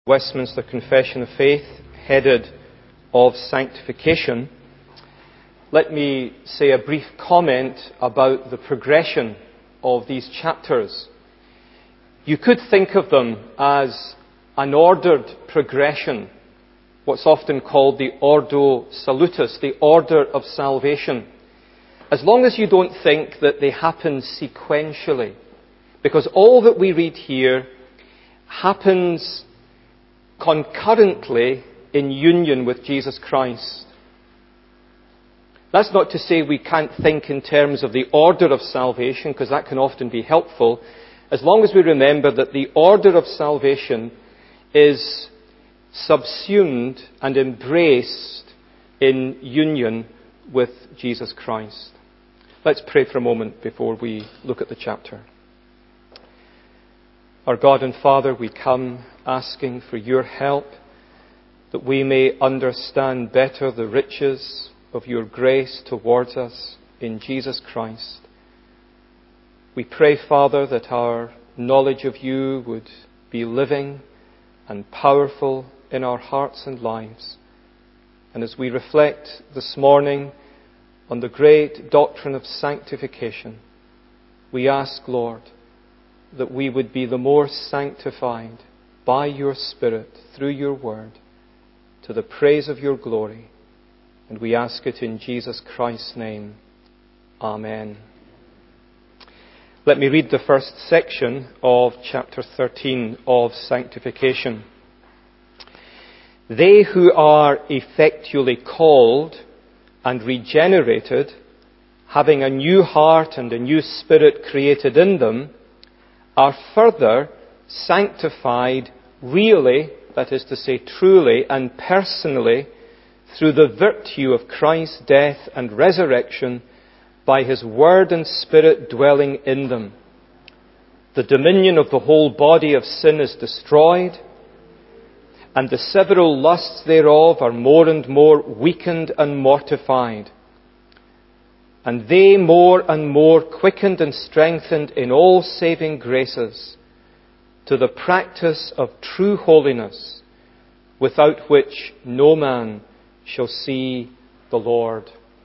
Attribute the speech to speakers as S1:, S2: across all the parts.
S1: Westminster Confession of Faith, headed of Sanctification, let me say a brief comment about the progression of these chapters. You could think of them as an ordered progression, what's often called the Ordo Salutis, the order of salvation, as long as you don't think that they happen sequentially, because all that we read here happens concurrently in union with Jesus Christ. That's not to say we can't think in terms of the order of salvation, because that can often be helpful, as long as we remember that the order of salvation is subsumed and embraced in union with Jesus Christ. Let's pray for a moment before we look at the chapter. Our God and Father, we come asking for your help, that we may understand better the riches of your grace towards us in Jesus Christ. We pray, Father, that our knowledge of you would be living and powerful in our hearts and lives. And as we reflect this morning on the great doctrine of sanctification, we ask, Lord, that we would be the more sanctified by your Spirit through your word to the praise of your glory. And we ask it in Jesus Christ's name. Amen. Let me read the first section of chapter 13 of Sanctification. They who are effectually called and regenerated, having a new heart and a new spirit created in them, are further sanctified really, that is to say truly and personally, through the virtue of Christ's death and resurrection by his word and spirit dwelling in them. The dominion of the whole body of sin is destroyed, and the several lusts thereof are more and more weakened and mortified. And they more and more quickened and strengthened in all saving graces, to the practice of true holiness, without which no man shall see the Lord.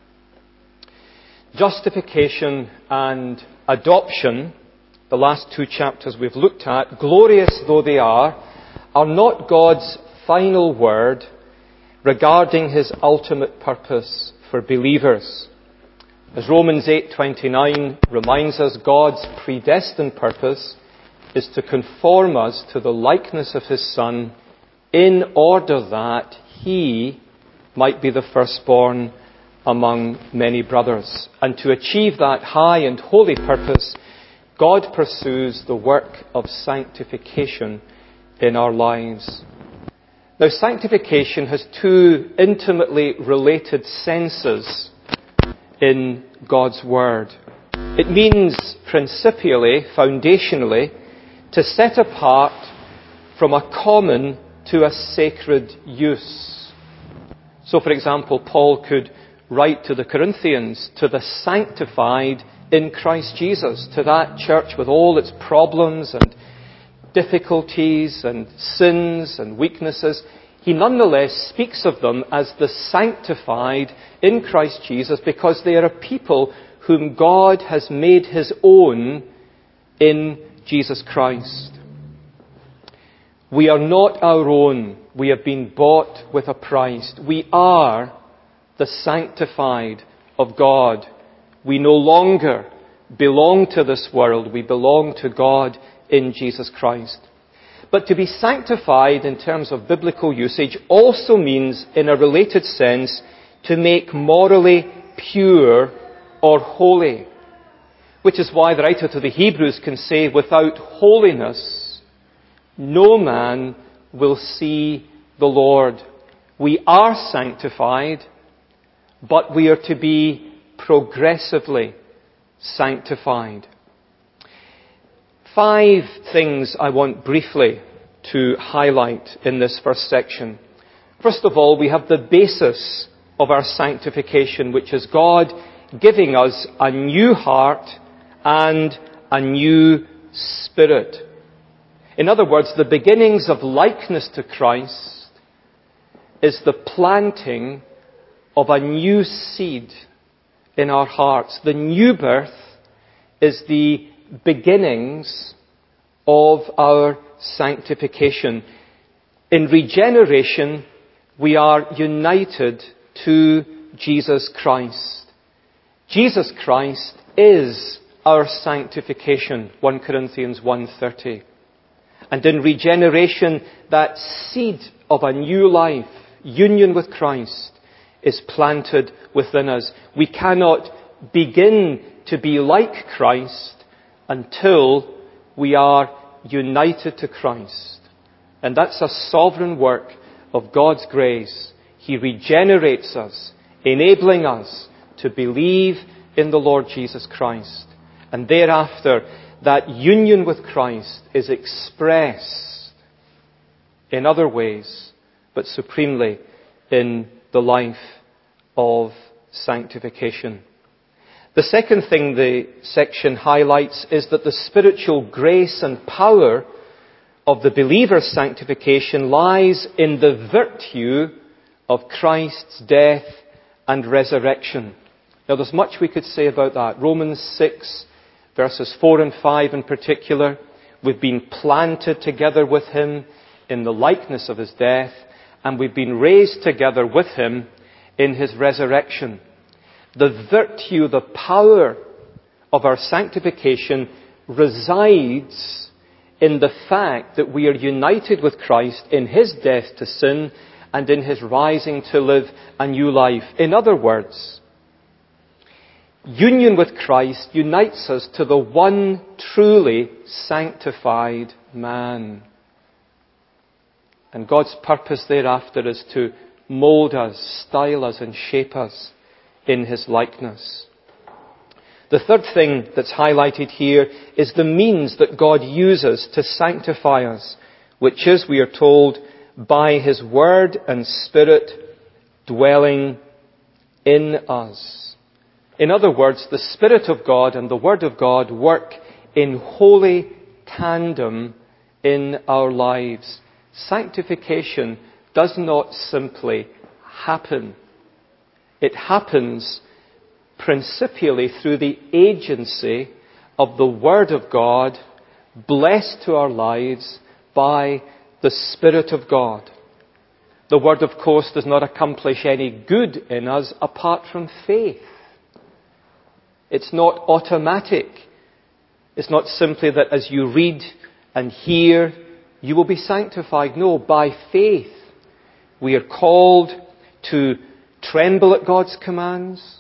S1: Justification and adoption, the last two chapters we've looked at, glorious though they are not God's final word regarding his ultimate purpose for believers. As Romans 8:29 reminds us, God's predestined purpose is to conform us to the likeness of his Son, in order that he might be the firstborn among many brothers. And to achieve that high and holy purpose, God pursues the work of sanctification in our lives. Now, sanctification has two intimately related senses in God's Word. It means principially, foundationally, to set apart from a common to a sacred use. So, for example, Paul could write to the Corinthians, to the sanctified in Christ Jesus, to that church with all its problems and difficulties and sins and weaknesses. He nonetheless speaks of them as the sanctified in Christ Jesus, because they are a people whom God has made his own in Jesus Christ. We are not our own. We have been bought with a price. We are the sanctified of God. We no longer belong to this world. We belong to God in Jesus Christ. But to be sanctified in terms of biblical usage also means, in a related sense, to make morally pure or holy. Which is why the writer to the Hebrews can say, without holiness, no man will see the Lord. We are sanctified, but we are to be progressively sanctified. 5 things I want briefly to highlight in this first section. First of all, we have the basis of our sanctification, which is God giving us a new heart and a new spirit. In other words, the beginnings of likeness to Christ is the planting of a new seed in our hearts. The new birth is the beginnings of our sanctification. In regeneration, we are united to Jesus Christ. Jesus Christ is our sanctification, 1 Corinthians 1:30. And in regeneration, that seed of a new life, union with Christ, is planted within us. We cannot begin to be like Christ until we are united to Christ. And that's a sovereign work of God's grace. He regenerates us, enabling us to believe in the Lord Jesus Christ. And thereafter, that union with Christ is expressed in other ways, but supremely in the life of sanctification. The second thing the section highlights is that the spiritual grace and power of the believer's sanctification lies in the virtue of Christ's death and resurrection. Now, there's much we could say about that. Romans 6, verses 4 and 5 in particular. We've been planted together with Him in the likeness of His death, and we've been raised together with Him in His resurrection. The virtue, the power of our sanctification resides in the fact that we are united with Christ in His death to sin and in His rising to live a new life. In other words, union with Christ unites us to the one truly sanctified man. And God's purpose thereafter is to mould us, style us, and shape us in His likeness. The third thing that's highlighted here is the means that God uses to sanctify us, which is, we are told, by His Word and Spirit dwelling in us. In other words, the Spirit of God and the Word of God work in holy tandem in our lives. Sanctification does not simply happen. It happens principally through the agency of the Word of God, blessed to our lives by the Spirit of God. The Word, of course, does not accomplish any good in us apart from faith. It's not automatic. It's not simply that as you read and hear, you will be sanctified. No, by faith, we are called to tremble at God's commands,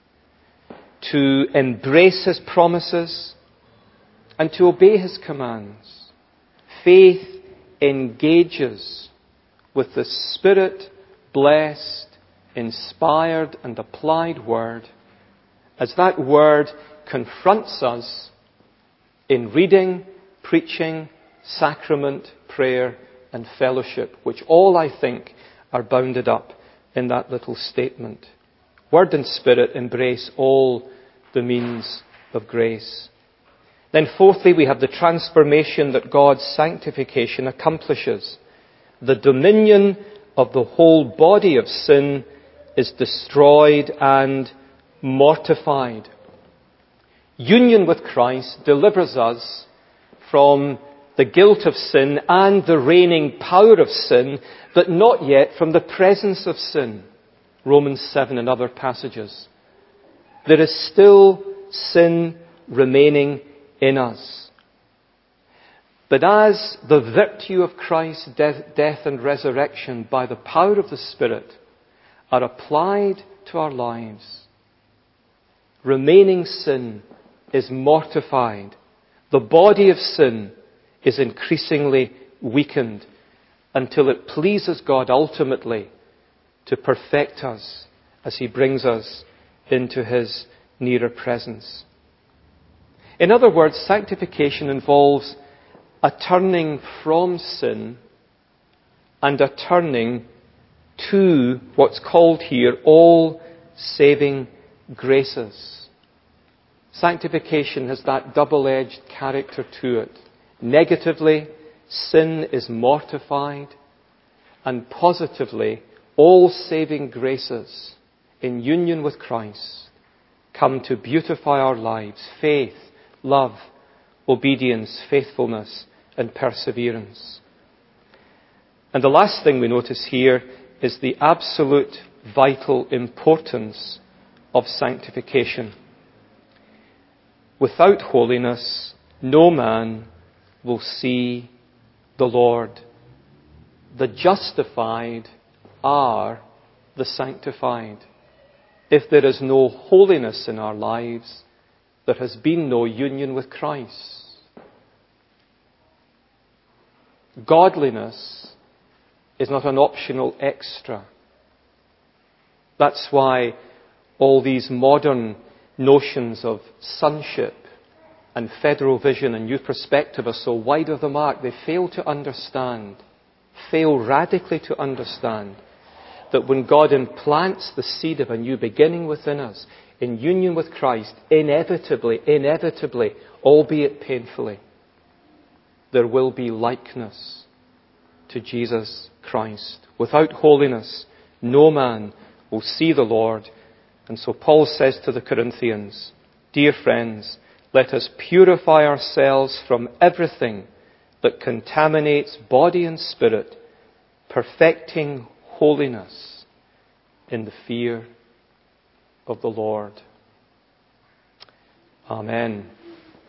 S1: to embrace His promises, and to obey His commands. Faith engages with the Spirit-blessed, inspired and applied Word, as that Word confronts us in reading, preaching, sacrament, prayer and fellowship, which all, I think, are bounded up in that little statement. Word and Spirit embrace all the means of grace. Then fourthly, we have the transformation that God's sanctification accomplishes. The dominion of the whole body of sin is destroyed and mortified. Union with Christ delivers us from the guilt of sin and the reigning power of sin, but not yet from the presence of sin. Romans 7 and other passages. There is still sin remaining in us. But as the virtue of Christ's death and resurrection by the power of the Spirit are applied to our lives, remaining sin is mortified. The body of sin is increasingly weakened until it pleases God ultimately to perfect us as He brings us into His nearer presence. In other words, sanctification involves a turning from sin and a turning to what's called here all saving graces. Sanctification has that double-edged character to it. Negatively, sin is mortified, and positively all saving graces in union with Christ come to beautify our lives: faith, love, obedience, faithfulness, and perseverance. And the last thing we notice here is the absolute vital importance of sanctification. Without holiness, no man will see the Lord. The justified are the sanctified. If there is no holiness in our lives, there has been no union with Christ. Godliness is not an optional extra. That's why all these modern notions of sonship and federal vision and new perspective are so wide of the mark. They fail radically to understand that when God implants the seed of a new beginning within us, in union with Christ, inevitably, albeit painfully, there will be likeness to Jesus Christ. Without holiness, no man will see the Lord. And so Paul says to the Corinthians, "Dear friends, let us purify ourselves from everything that contaminates body and spirit, perfecting holiness in the fear of the Lord." Amen.